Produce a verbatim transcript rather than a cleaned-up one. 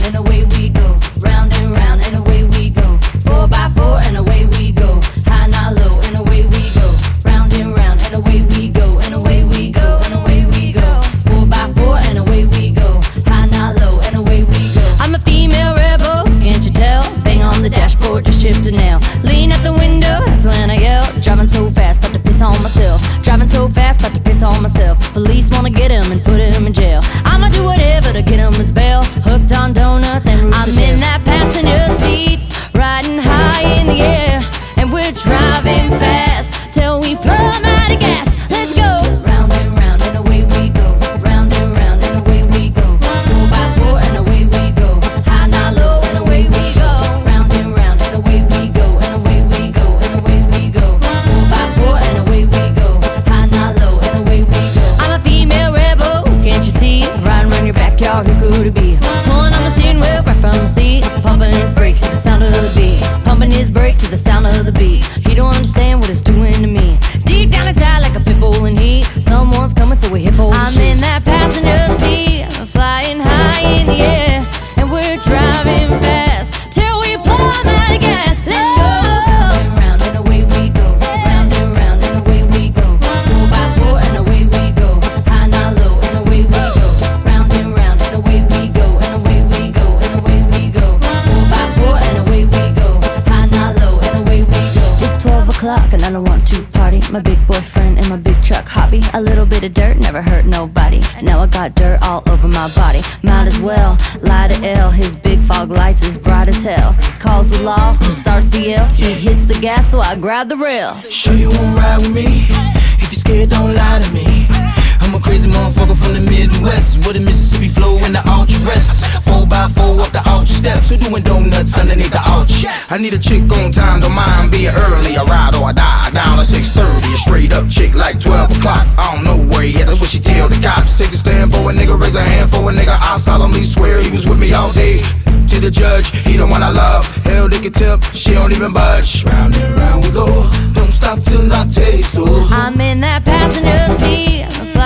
and away we go. Round and round and away we go. Four by four and away we go. High, not low, and away we go. Round and round and away we go. And away we go, and away we go. Four by four and away we go. High, not low, and away we go. I'm a female rebel, can't you tell? Bang on the dashboard, just shift a nail. Lean out the window, that's when I yell. Driving so fast, about to piss on myself. Driving so fast, about to piss on myself. Police wanna get him and put him in jail. I'ma do whatever to get him his bail. Hooked on donuts and roots I'm in that passenger seat, riding high in the air, and we're driving fast till we plumb out of gas. Let's go. Round and round and away we go. Round and round and away we go. Four by four and away we go. High, not low, and away we go. Round and round and away we go. And away we go. And away we go. Four by four and away we go. High, not low, and away we go. I'm a female rebel, can't you see? Riding around your backyard, who could it be? Pulling on the steering wheel right from the seat, pumping his brakes to the sound of the beat. Pumping his brakes to the sound of the beat. He don't understand what it's doing to me. Deep down inside like a pit bull in heat. Someone's coming to a hip hole. I'm in that passenger seat, flying high in the air, and we're driving fast till we plumb out of gas. Let's go. Round and round and away we go. Round and round and away we go. Four by four and away we go. High, not low, and away we go. Round and round and away we go. And away we go. And away we go. Four by four and away we go. High, not low, and away we go. It's twelve o'clock and I don't want to party. My big boyfriend and my big truck hobby. A little bit of dirt never hurt nobody. Now I got dirt all over my body. Might as well lie to L. His big fog lights is bright as hell. Calls the law, who starts the yell. He hits the gas, so I grab the rail. Sure you won't ride with me? If you're scared, don't lie to me. I'm a crazy motherfucker from the Midwest, with a Mississippi flow in the ultra rest. Four by four up the arch steps, who doing donuts underneath the arch? I need a chick on time, don't mind being early. I ride or I die, down at six thirty. A straight up chick like twelve o'clock. I don't know where yet, that's what she tell the cops. Take a stand for a nigga, raise a hand for a nigga. I solemnly swear he was with me all day. To the judge, he the one I love. Hell, they can tip, she don't even budge. Round and round we go, don't stop till I taste so. I'm in that passenger seat,